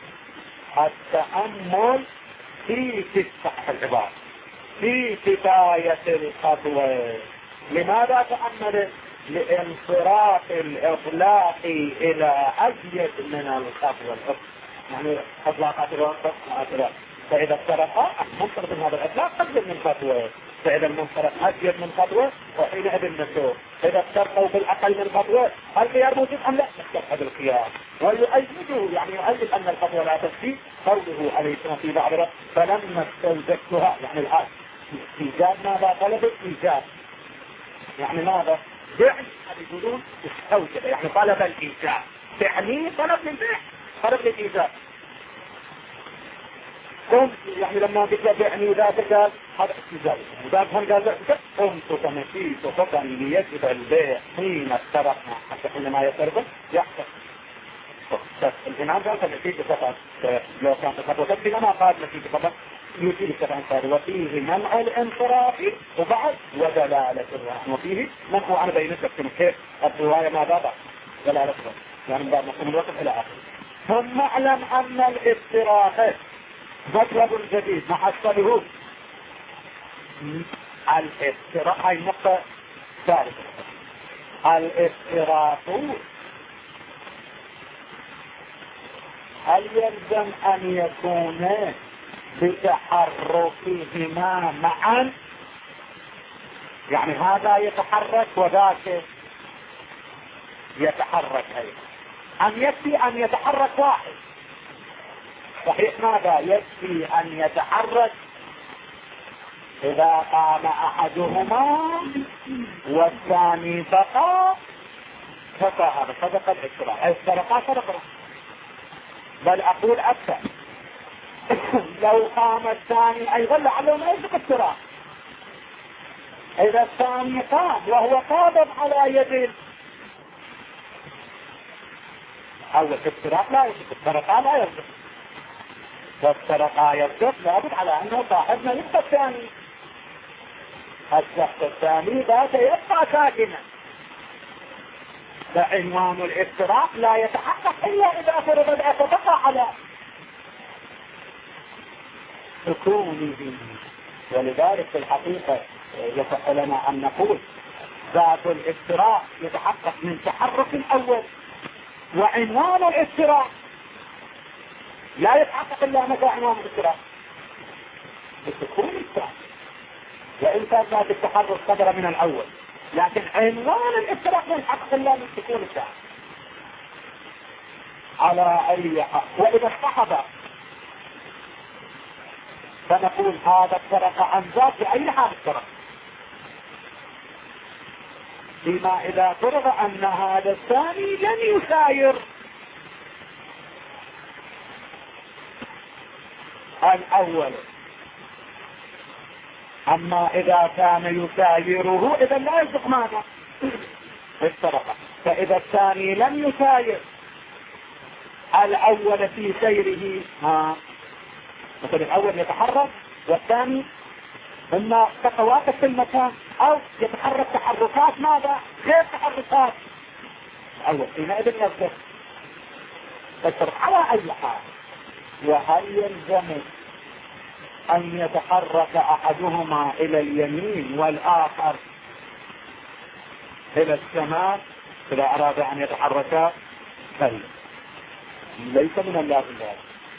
A: التأمل في تفتح العبارة في كفاية الخطوة. لماذا تأمل؟ لانصراف الإطلاق إلى أزيد من الخطوة. يعني أطلاقات الوقت فإذا افترق منصرف من هذا الإطلاق أزيد من خطوة، فإذا المنصرف أزيد من خطوة وحينئذ النسوء. إذا افترقوا بالأقل من خطوة الخيار موجود أم لا؟ نستبعد الخيار. ويؤيده يعني يؤيد أن الخطوة لا تكفي قوله عليه السلام في بعض الوقت فلما استوجبتها يعني الآن إيجاد ماذا طلب الإيجاد يعني ماذا؟ بيعني يقولون استوجب يعني طلب الإيجاد يعني طلب للبيع طلب للإيجاد. قمت يعني لما قلت بيعني ذات قال هذا استجاب وذات هم قال قمت فمشيت فقا ليجب البيع حين افترقنا حتى حينما يفترق يحصل. الإمام قال فمشيت فقط لو كانت الخطوة تكفي ما قال مشيت فقط يجيب الانصار وفيه منع الانصراف وبعد ودلالة الرحمة وفيه منع عن بين الشخص كيف الرواية ما بابا دلالة الرحمة يعني بعد مقوم الوقت إلى آخر. ثم اعلم ان الافتراق مطلب جديد ما حصله. الافتراق هاي النقطة ثالثة. الافتراق هل يلزم ان يكون بتحركهما معا؟ يعني هذا يتحرك وذاك يتحرك ايضا، ام يكفي ان يتحرك واحد؟ صحيح ماذا يكفي ان يتحرك اذا قام احدهما والثاني بقى فقط صدق الافتراق. السرقة صدقة، بل اقول اكثر لو قام الثاني ايضا لعله ما يصدق افتراق. اذا الثاني قام وهو قابض على يد اول افتراق لا يصدق، السرقة لا يصدق، والسرقة يصدق لابد على انه صاحبنا يبقى الثاني. الشخص الثاني ذات يبقى ساكنا، فعنوان الافتراق لا يتحقق الا اذا فرض الاتفاق على سكونه. ولذلك في الحقيقة يصح لنا ان نقول ذات الافتراق يتحقق من تحرك الاول، وعنوان الافتراق لا يتحقق الا متى عنوان الافتراق بالسكون الثاني. وان كان ذات التحرك صدر من الاول، لكن عنوان الافتراق لا يتحقق الا من السكون الثاني على اي حق. واذا اصطحب فنقول هذا السرق عن ذات بأي حال السرق، فيما إذا فرض أن هذا الثاني لن يساير الأول. أما إذا كان يسايره إذا لا يصدق ماذا السرقة. فإذا الثاني لم يساير الأول في سيره، ها مثل الأول يتحرك والثاني إما خطوات في المكان أو يتحرك تحركات ماذا غير تحركات الأول، حينئذ يصدق السرقة على أي حال. وهل يلزم أن يتحرك أحدهما إلى اليمين والآخر إلى الشمال إذا أراد أن يتحركا؟ بل ليس من اللازم ذلك،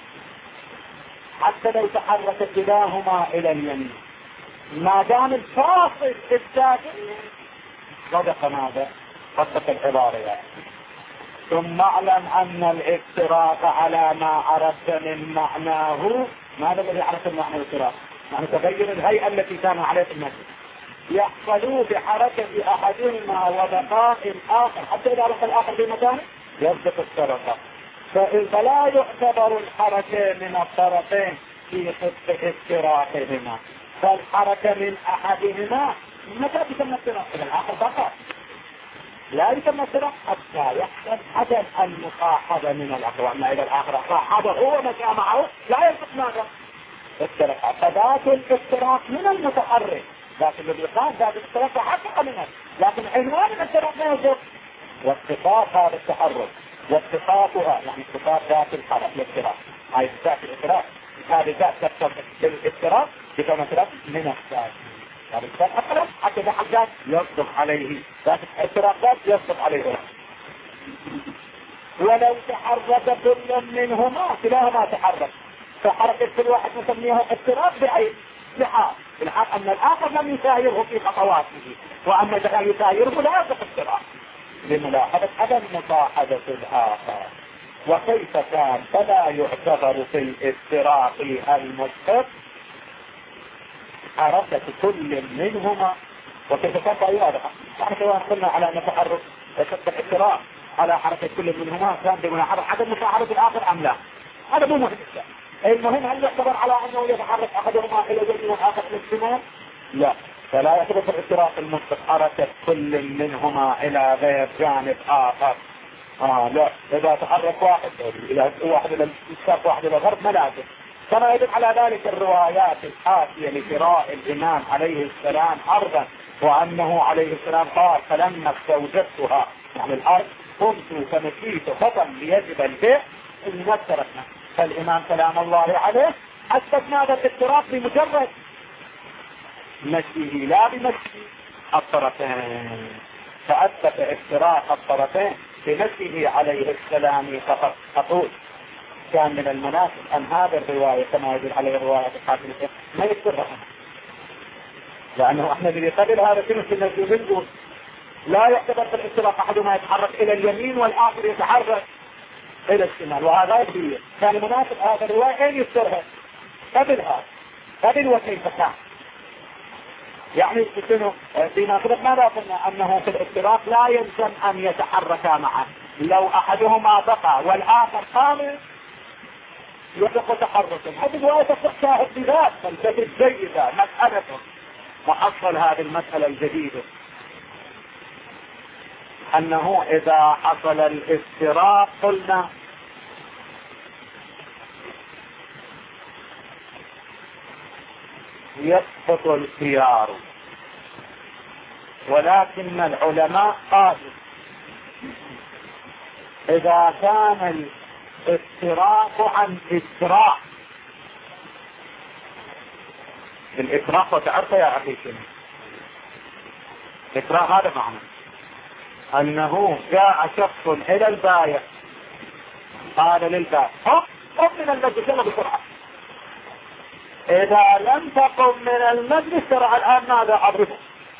A: حتى لو تحرك كلاهما إلى اليمين ما دام الفاصل الساكن صدق ماذا صدق العبارة يعني. ثم اعلم أن الافتراق على ما عرفت من معناه. ماذا الذي عرفت من معنى الافتراق؟ يعني تغير الهيئة التي كان عليها في المسجد يحصل بحركة أحدهما وبقاء الآخر حتى إذا رفع الآخر في مكانه يصدق السرقة. فلا يعتبر الحركة من الطرفين في خط افتراقهما، فالحركة من أحدهما متى تسمى افتراق؟ الآخر بقى لا يسمى افتراق حتى يحصل عدم المصاحبة من الأخوة. أما إذا الآخر صاحبه هو مشى معه لا يصدق ماذا افتراق. فذات الافتراق من المتحرك، لكن الذي قال ذات الافتراق حقق منه، لكن عنوان الافتراق ما يصدق. واتصاف هذا التحرك واتصافها يعني اتصاف ذات الحركة الافتراق، هاي ذات الافتراق هذه ذات الافتراق بكما افتراق من الثاني. هذا الأقرب حتى ذا حجات يصدق عليه ذات الافتراق ذات يصدق عليه. ولو تحرك كل منهما كلاهما تحرك، فحركة كل واحد نسميها افتراق بعين لحاق الحق أن الآخر لم يسايره في خطواته، وأما إذا يسايره لا يصدق افتراق لملاحظة عدم مصاحبة الآخر. وكيف كان فلا يعتبر في الافتراق المسبق حركة كل منهما. وكيف كان فأيوادها يعني سواء قلنا على أن تحرك الافتراق على حركة كل منهما كان بملاحظة عدم مصاحبة الآخر أم لا، هذا مو مهم. المهم هل يعتبر على أنه يتحرك أحدهما إلى اليمين والآخر إلى الشمال؟ لا، فلا يعتبر في الافتراق المسبق حركة كل منهما إلى غير جانب آخر. آه لا، إذا تحرك واحد إلى واحد إلى الشرق واحد إلى الغرب ما لازم. كما يدل على ذلك الروايات الآتية لقراء الإمام عليه السلام أرضا، وأنه عليه السلام قال فلما استوجبتها يعني الأرض قمت فمشيت خطا ليجب البيع اللي تركنا. فالإمام سلام الله عليه أثبت هذا الافتراق بمجرد مشيه لا بمشي الطرفين، فأثبت افتراق الطرفين بمشيه عليه السلام فقط. أقول كان من المناسب أن هذه الرواية كما يدل عليه الرواية الحاكم ما يذكرها، لأنه احنا اللي قبل هذا كله في النزول لا يعتبر في الافتراق أحدهما يتحرك إلى اليمين والآخر يتحرك إلى الشمال، وهذا يبين كان مناسب هذا الرواية أين يذكرها قبل هذا قبل وكيف كان. يعني فيما سبق ماذا قلنا؟ أنه في الافتراق لا يلزم أن يتحركا معا، لو أحدهما بقى والآخر قام يطلق تحركا. هذه الرواية تصح شاهد بذات فلسفة جيدة مسألة محصل هذه المسألة الجديدة، أنه إذا حصل الافتراق قلنا يسقط الخيار، ولكن العلماء قالوا إذا كان الافتراق عن إكراه، الإكراه وتعرف يا أخي شنو إكراه؟ هذا معنى أنه جاء شخص إلى البايع قال للبايع قم قم من المجلس يلا بسرعة، إذا لم تقم من المجلس ترى الآن ماذا أضربه،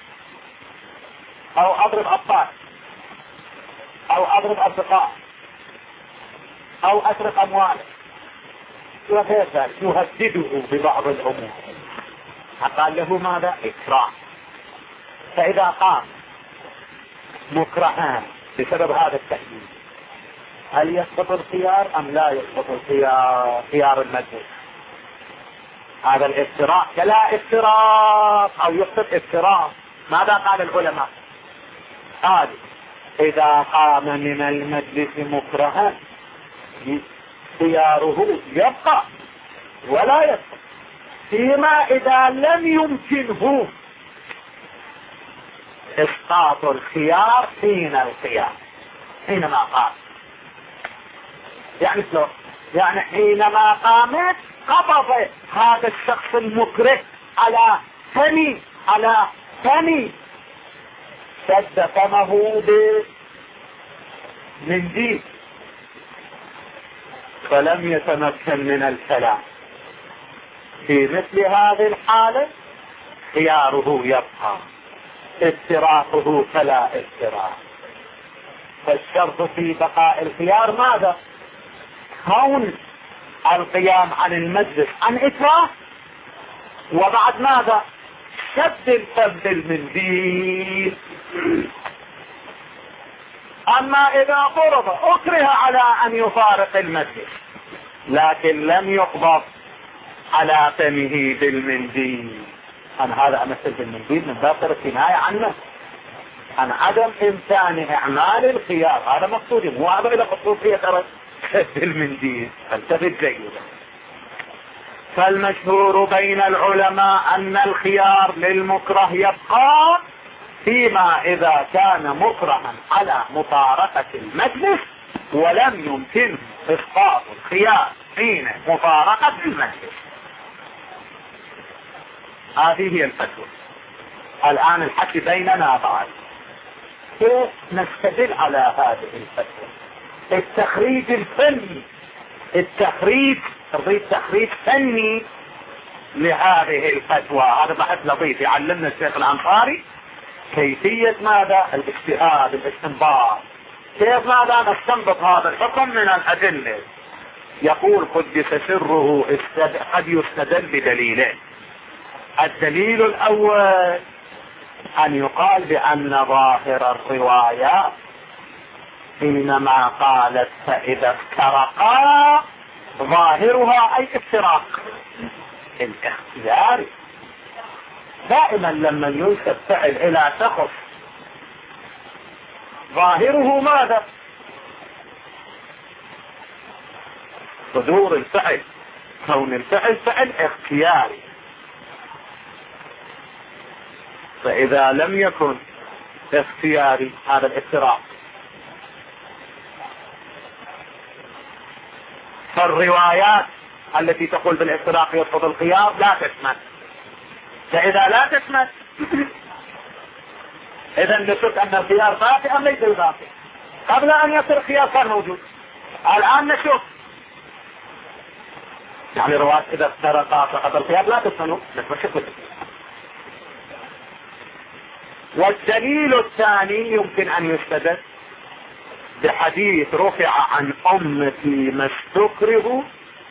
A: أو أضرب أطفال، أو أضرب أصدقاء، أو أسرق أمواله وغير ذلك، يهدده ببعض الأمور. قال له ماذا؟ إكراه. فإذا قام مكرهان بسبب هذا التهديد هل يسقط الخيار أم لا يسقط الخيار؟ خيار المجلس هذا الافتراق كلا افتراق أو يسقط افتراق. ماذا قال العلماء؟ قال إذا قام من المجلس مكرها خياره يبقى ولا يسقط، فيما إذا لم يمكنه اسقاط الخيار حين الخيار. حينما قام يعني شلون؟ يعني حينما قامت قبض هذا الشخص المكره على فمي على فمي شد فمه بمنديل فلم يتمكن من الكلام. في مثل هذه الحالة خياره يبقى، افتراقه فلا افتراق. فالشرط في بقاء الخيار ماذا؟ كون القيام عن المجلس عن إكراه، وبعد ماذا؟ شد الفم بالمنديل. أما إذا فرض أكره على أن يفارق المجلس لكن لم يقبض على فمه بالمنديل، أن هذا أمثل بالمنديل من باب الكناية عنه عن عدم إمكان إعمال الخيار، هذا مقصودي مو هذا إلى خصوصية ترى بالمنديل. فالتفت جيدا. فالمشهور بين العلماء أن الخيار للمكره يبقى فيما إذا كان مكرها على مفارقة المجلس ولم يمكنه إسقاط الخيار حين مفارقة المجلس. هذه هي الفتوى. الآن الحكي بيننا بعد كيف نستدل على هذه الفتوى. التخريج الفني، التخريج تريد تخريج فني لهذه الفتوى، هذا بحث لطيف يعلمنا الشيخ الأنصاري كيفية ماذا؟ الاجتهاد، الاستنباط، كيف ماذا نستنبط هذا الحكم من الأدلة. يقول قدس سره قد يستدل بدليلين. الدليل الأول أن يقال بأن ظاهر الرواية حينما قالت فإذا افترقا ظاهرها أي افتراق الاختيار. دائما لما ينسب فعل إلى شخص ظاهره ماذا؟ صدور الفعل، كون الفعل فعل اختياري. فإذا لم يكن اختياري هذا الافتراق. فالروايات التي تقول بالافتراق يسقط الخيار لا تشمل. فإذا لا تشمل إذا نشك أن الخيار باقي أم ليس باقي. قبل أن يصير الخيار كان موجود، الآن نشوف يعني رواية إذا افترقا سقط الخيار لا تشمل نشك. والدليل الثاني يمكن أن يستدل بحديث رفع عن أمتي ما استكره،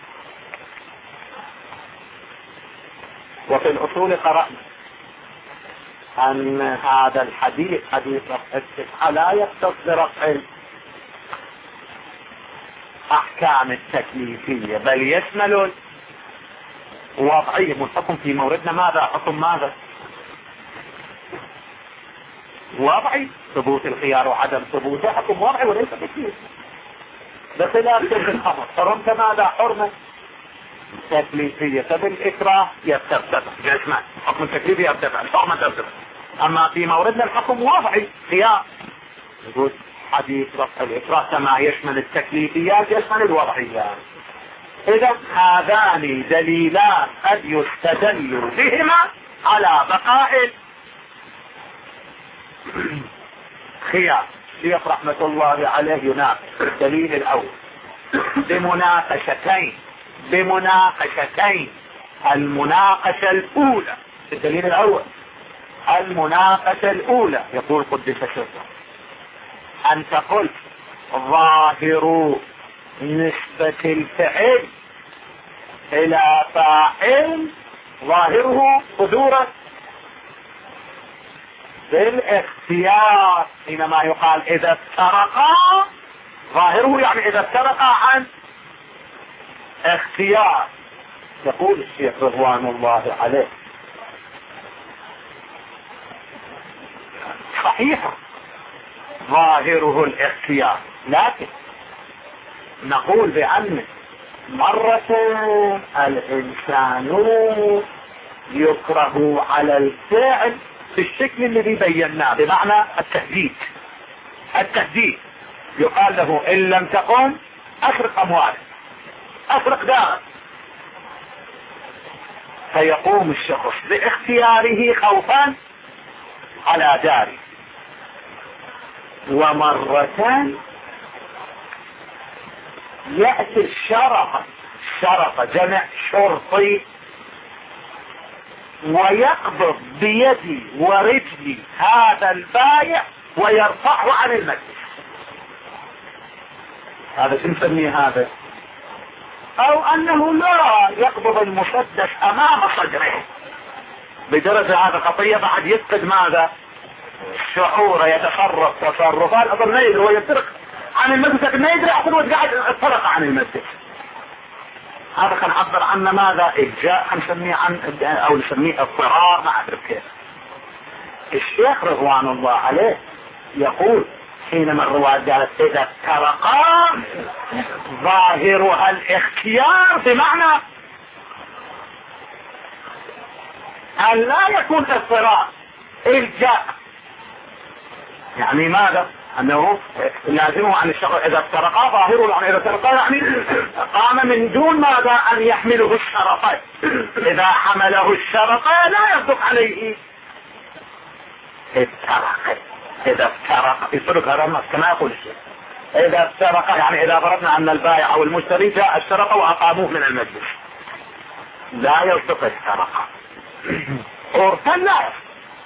A: وفي الأصول قرأنا أن هذا الحديث حديث رفع الصحة لا يختص برفع الأحكام التكليفية بل يشمل الوضعية. والحكم في موردنا ماذا؟ حكم ماذا؟ وضعي، ثبوت الخيار وعدم ثبوته حكم وضعي وليس تكليفي. بخلاف تلك الخمر حرمت ماذا؟ حرمة تكليفية بالإكراه يرتفع جسمان، حكم التكليفي يرتفع، الحرمة ترتفع. أما في موردنا الحكم وضعي خيار، يقول حديث رفع الإكراه كما يشمل التكليفيات يشمل الوضعيات. إذا هذان دليلان قد يستدل بهما على بقاء خيار. الشيخ رحمة الله عليه يناقش الدليل الأول بمناقشتين بمناقشتين المناقشة الأولى الدليل الأول المناقشة الأولى يقول قدس سره أنت قلت ظاهر نسبة الفعل إلى فاعل ظاهره قدورة بالاختيار، حينما يقال إذا افترقا ظاهره يعني إذا افترقا عن اختيار. يقول الشيخ رضوان الله عليه صحيح ظاهره الاختيار، لكن نقول بأن مرة الإنسان يكره على الفعل في الشكل الذي بيناه، بمعنى التهديد. التهديد يقال له إن لم تقم أسرق أموالك، أسرق دارك، فيقوم الشخص باختياره خوفا على داره. ومرة يأتي الشرط الشرط جمع شرطي ويقبض بيدي ورجلي هذا البايع ويرفعه عن المجلس. هذا سنسميه هذا، او انه لا يقبض المسدس امام صدره بدرجة هذا خطية بعد يفقد ماذا؟ شعوره، يتصرف تصرفات اظن ما يدري هو يفترق عن المجلس لكن ما يدري اصلا قاعد اتفرق عن المجلس. هذا كان عبر عنه ماذا؟ إجاء نسميه عن او نسميه اضطرار ما اعرف كيف. الشيخ رضوان الله عليه يقول حينما الرواية قالت اذا افترقا ظاهرها الاختيار، بمعنى ان لا يكون اضطرار، إلجاء. يعني ماذا؟ انه لازمه عن الشرع اذا افترقا ظاهره، يعني اذا افترقا يعني قام من دون ماذا؟ ان يحمله الشرطين. اذا حمله الشرطين لا يصدق عليه افترق. اذا افترق يصدق هذا النص كما يقول الشيخ. اذا افترق يعني اذا فرضنا ان البائع او المشتري جاء الشرط واقاموه من المجلس لا يصدق افترق عرفا لا يصدق.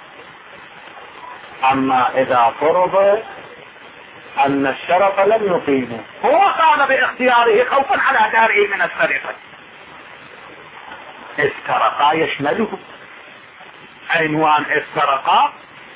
A: اما اذا فرض ان الشرط لم يقيمه هو قام باختياره خوفا على داره من السرقة، افترقا يشمله. عنوان افترقا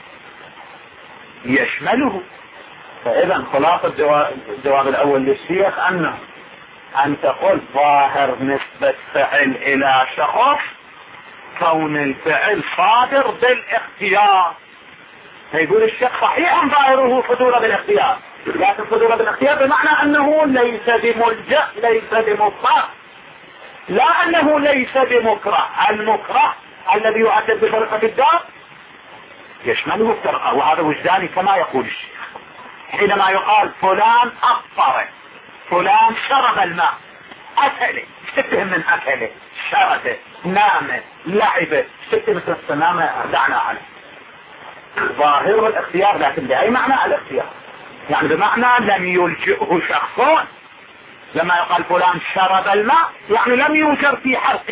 A: يشمله. فاذا خلاصة الجواب الاول للشيخ انه انت قلت ظاهر نسبة فعل الى شخص كون الفعل صادر بالاختيار. فيقول الشيخ صحيح ظاهره صدور بالاختيار، لكن صدور بالاختيار بمعنى انه ليس بملجأ ليس بمضطر، لا انه ليس بمكره. المكره الذي يعتد بسرقة الدار يشمله السرقة، وهذا وجداني كما يقول الشيخ. حينما يقال فلان أفطر، فلان شرب الماء، أكله تتهم من أكله شرده نامه لعبه تتهم مثل السنامة دعنا عنه. ظاهر الاختيار لكن بأي معنى الاختيار؟ يعني بمعنى لم يلجئه شخص. لما يقال فلان شرب الماء يعني لم يوجر في حرقه.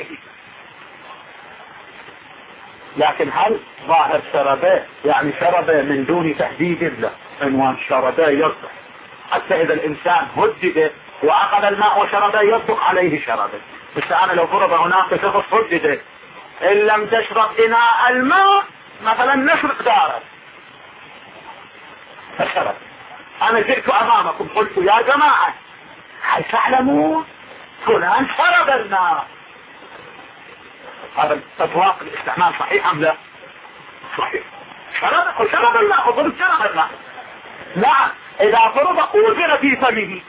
A: لكن هل ظاهر شربه يعني شربه من دون تهديد له؟ عنوان شربه يصدق. حتى اذا الانسان هدده واخذ الماء وشربه يصدق عليه شربه. بس انا لو فرض هناك شخص هدده ان لم تشرب اناء الماء مثلا نشرق دارك فشرب. انا جئت امامكم قلت يا جماعة هل تعلمون فلان شرب الماء؟ هذا اطلاق الاستعمال صحيح ام لا؟ صحيح. شرب شرب الماء وفرض شرب الماء. نعم اذا فرض وجد في فمه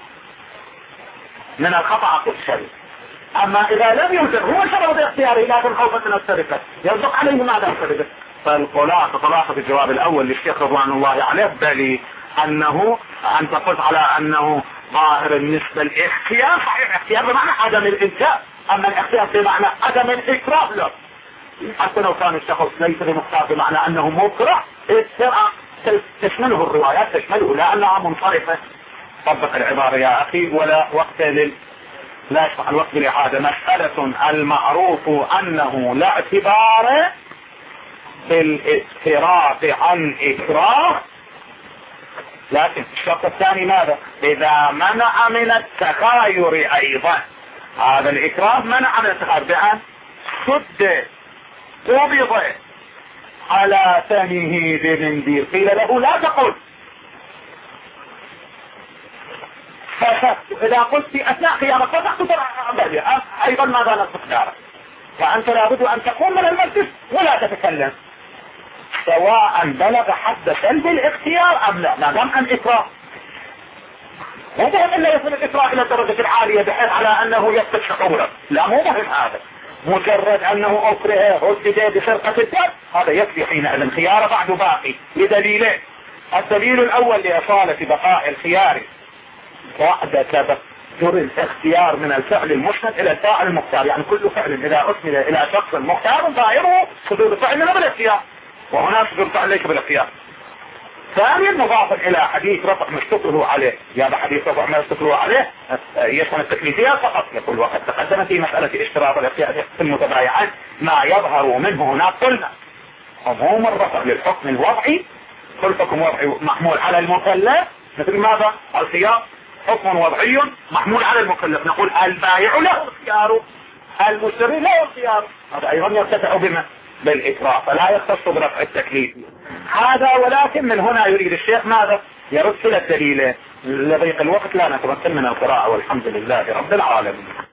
A: من الخطأ قد شرب. اما اذا لم يوجد هو شرب باختياره لكن خوفا من السرقة يصدق عليه ماذا شرب. فالخلاصة خلاصة الجواب الاول للشيخ رضوان الله عليه بل انه انت قلت على انه ظاهر بالنسبة للاختيار. صحيح اختيار بمعنى عدم الانجاب. اما الاختيار بمعنى عدم الاكراه له. حتى لو كان الشخص ليس بمختار بمعنى انه مكره السرعة تشمله الروايات تشمله لانها منصرفة. طبق العبارة يا اخي ولا وقت لل لا يشبح الوقت بالإعادة. مسألة المعروف انه لا اعتبار بالافتراق عن اكراه. لكن الشرط الثاني ماذا؟ اذا منع من التخاير ايضا. هذا الاكراه منع من التخاير بان سد قبض على فمه بمنديل قيل له لا تقل فشفت. اذا قلت في اثناء قيامك فتحت ايضا ماذا نصف دارك. فانت لابد ان تقوم من المجلس ولا تتكلم سواء بلغ حد سلب الاختيار ام لا. ما دام ان اكراه مو مهم الا يصل الاكراه الى الدرجة العالية بحيث على انه يفقد شعوره. لا مو مهم هذا. مجرد انه اكره هدد بسرقة الدم هذا يكفي حينئذ. خيار بعد باقي لدليلين. الدليل الاول لاصالة بقاء الخيار بعد تبتر الاختيار من الفعل المسند الى الفاعل المختار. يعني كل فعل اذا اسند الى شخص مختار ظاهره صدور الفعل من بالاختيار وهنا صدور الفعل ليس بالاختيار. ثانيا مضافا الى حديث رفع ما اشتكره عليه. يا حديث رفع ما اشتكره عليه يشمل التكليفية فقط. يقول وقد تقدم في مسألة اشتراط الاختيار في المتبايعات ما يظهر منه هناك. قلنا عموم الرفع للحكم الوضعي. كل حكم وضعي محمول على المكلف مثل ماذا؟ الخيار حكم وضعي محمول على المكلف. نقول البائع له الخيار المشتري له الخيار. هذا ايضا يرتفع بما بالاكراه فلا يختص برفع التكليف. هذا ولكن من هنا يريد الشيخ ماذا؟ يرد الى الدليل. لضيق الوقت لا نتمكن من القراءة والحمد لله رب العالمين.